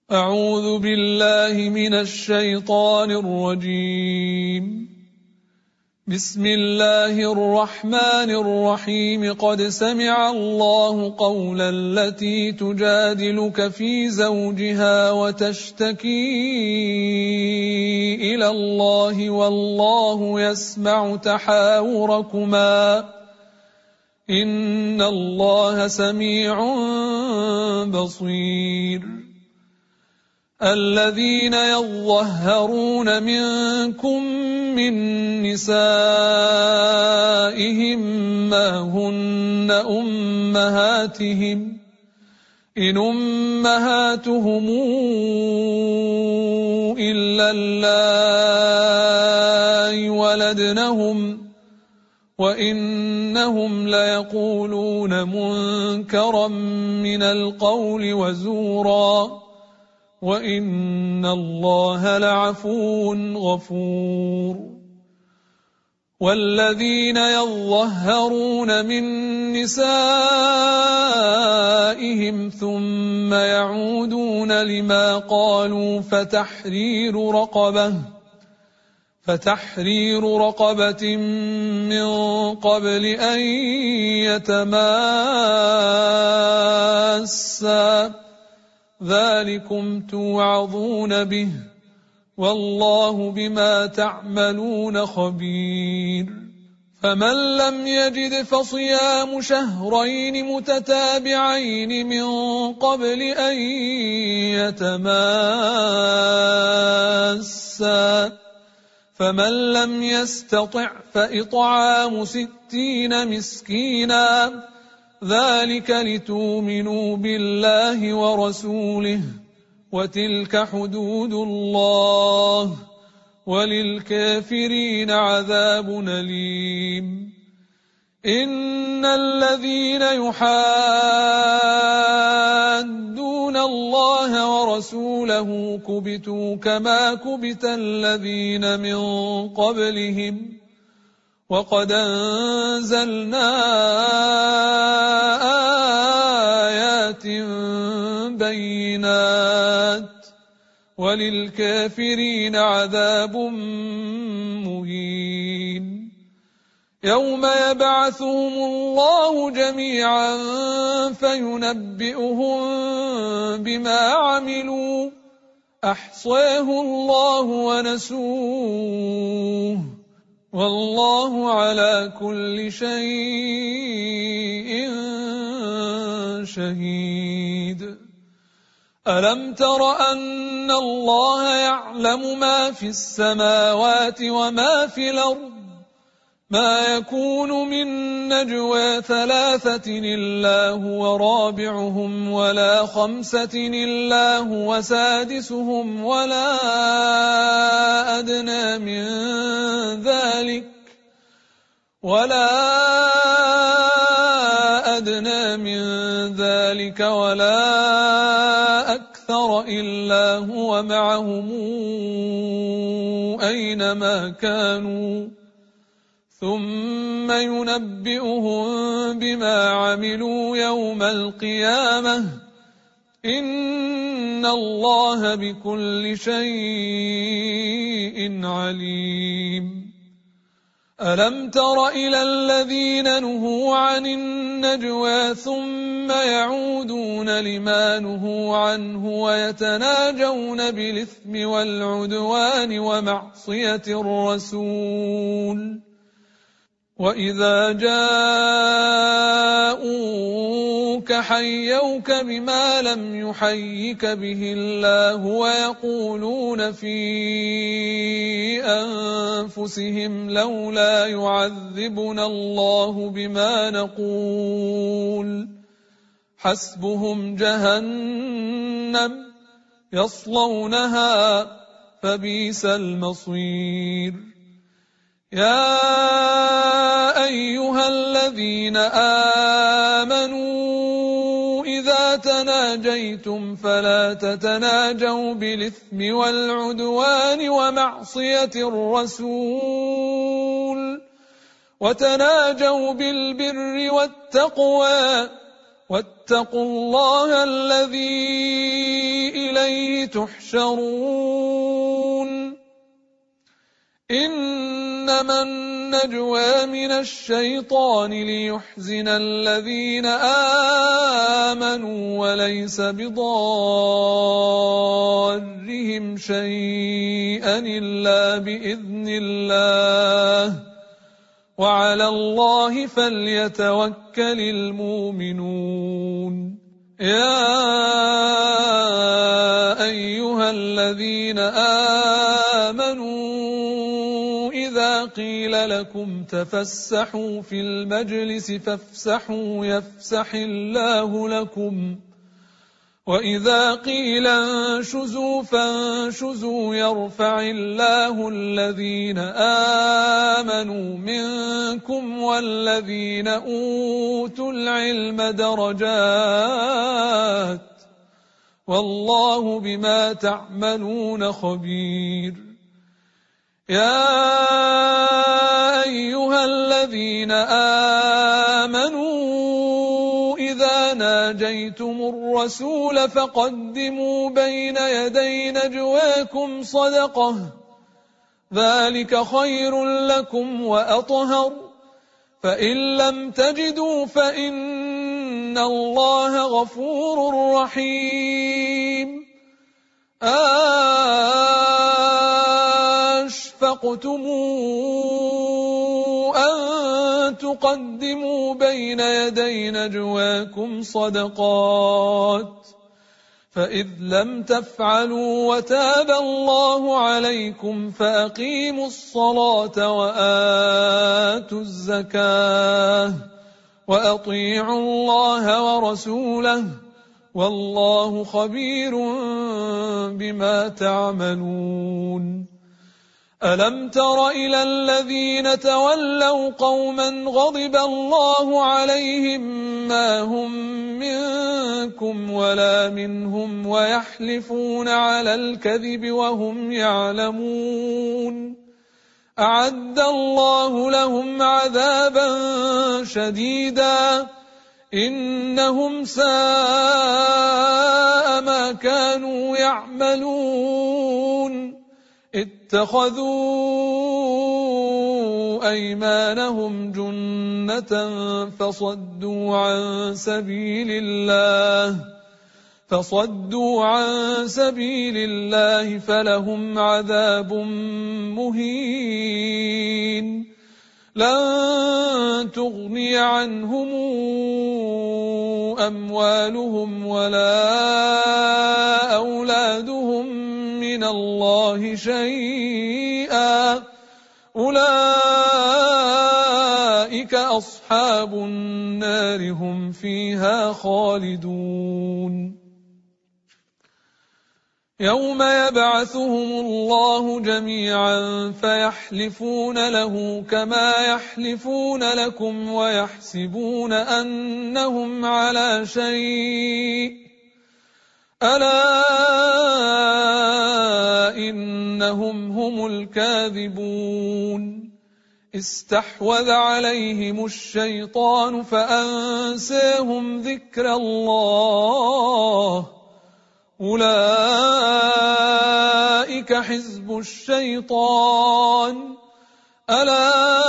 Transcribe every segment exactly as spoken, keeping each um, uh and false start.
أعوذ بالله من الشيطان الرجيم. بسم الله الرحمن الرحيم. قد سمع الله قول التي تجادلك في زوجها وتشتكي إلى الله والله يسمع تحاوركما إن الله سميع بصير. الذين يظهرون منكم من نسائهم ما هن أمهاتهم إن أمهاتهم إلا اللائي ولدنهم وإنهم ليقولون منكرا من القول وزورا وإن الله لعفو غفور. والذين يظهرون من نسائهم ثم يعودون لما قالوا فتحرير رقبة فتحرير رقبة من قبل أن يتماسا ذلكم توعظون به والله بما تعملون خبير. فمن لم يجد فصيام شهرين متتابعين من قبل أن يتماسا فمن لم يستطع فإطعام ستين مسكينا ذلك لتؤمنوا بالله ورسوله وتلك حدود الله وللكافرين عذاب أليم. إن الذين يحادون الله ورسوله كبتوا كما كبت الذين من قبلهم وقد أنزلنا آيات بينات وللكافرين عذاب مهين. يوم يبعثهم الله جميعا فينبئهم بما عملوا أحصاه الله ونسوه والله على كل شيء شهيد. ألم تر أن الله يعلم ما في السماوات وما في الأرض ما يكون من نجوى ثلاثة إلا هو رابعهم ولا خمسة إلا هو سادسهم ولا أدنى من ذلك ولا أدنى من ذلك ولا أكثر إلا هو معهم أينما كانوا ثم ينبئهم بما عملوا يوم القيامة إن الله بكل شيء عليم. ألم تر إلى الذين نهوا عن النجوى ثم يعودون لما نهوا عنه ويتناجون بالإثم والعدوان ومعصية الرسول وإذا جاءوك حيوك بما لم يحيك به الله ويقولون في أنفسهم لولا يعذبنا الله بما نقول حسبهم جهنم يصلونها فبئس المصير. يا أيها الذين آمنوا إذا تناجيتم فلا تتناجوا بالإثم والعدوان ومعصية الرسول وتناجوا بالبر والتقوى واتقوا الله الذي إليه تحشرون إنما النجوى من الشيطان ليحزن الذين آمنوا وليس بضارهم شيئا إلا بإذن الله وعلى الله فليتوكل المؤمنون يا أيها الذين آمنوا إذا قيل لكم تفسحوا في المجلس فافسحوا يفسح الله لكم وإذا قيل انشزوا فانشزوا يرفع الله الذين آمنوا منكم والذين أوتوا العلم درجات والله بما تعملون خبير يا أيها الذين آمنوا إذا ناجيتم الرسول فقدموا بين يدي نجواكم صدقة ذلك خير لكم وأطهر فإن لم تجدوا فإن الله غفور رحيم أشفقتم أن تقدموا بين يدي نجواكم صدقات فإذ لم تفعلوا وتاب الله عليكم فأقيموا الصلاة وآتوا الزكاة وأطيعوا الله ورسوله والله خبير بما تعملون ألم تر إلى الذين تولوا قوما غضب الله عليهم ما هم منكم ولا منهم ويحلفون على الكذب وهم يعلمون أعد الله لهم عذابا شديدا إنهم ساء ما كانوا يعملون اتخذوا أيمانهم جنة فصدوا عن سبيل الله فصدوا عن سبيل الله فلهم عذاب مهين لن تغني عنهم أموالهم ولا أولادهم من الله شيئا أولئك أصحاب النار هم فيها خالدون يوم يبعثهم الله جميعا فيحلفون له كما يحلفون لكم ويحسبون أنهم على شيء ألا إنهم هم الكاذبون استحوذ عليهم الشيطان فأنساهم ذكر الله أولئك حزب الشيطان ألا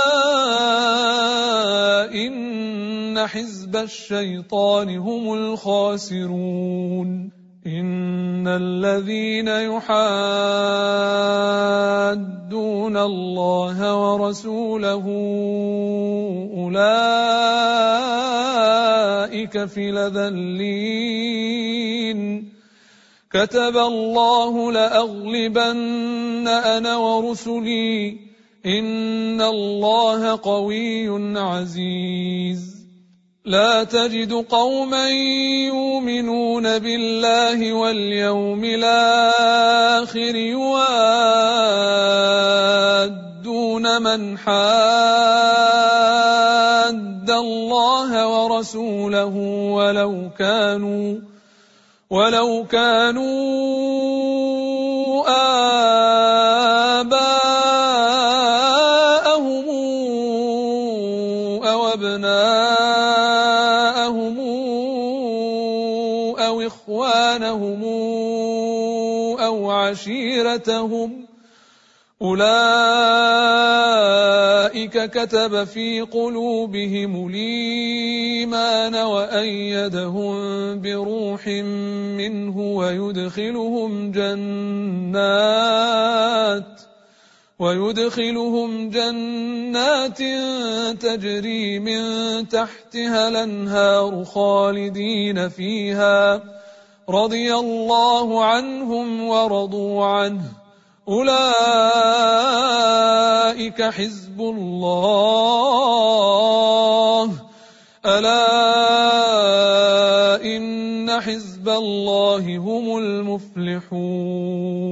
إن حزب الشيطان هم الخاسرون إن الذين يحادون الله ورسوله أولئك في الأذلين كتب الله لأغلبن أنا ورسلي إن الله قوي عزيز لا تجد قوما يؤمنون بالله واليوم الآخر يوادون من حاد الله ورسوله ولو كانوا ولو كانوا آباءهم أو أبناءهم أو عشيرتهم أولئك كتب في قلوبهم الإيمان وأيدهم بروح منه ويدخلهم جنات ويدخلهم جنات تجري من تحتها الأنهار خالدين فيها رضي الله عنهم ورضوا عنه أولئك حزب الله ألا إن حزب الله هم المفلحون.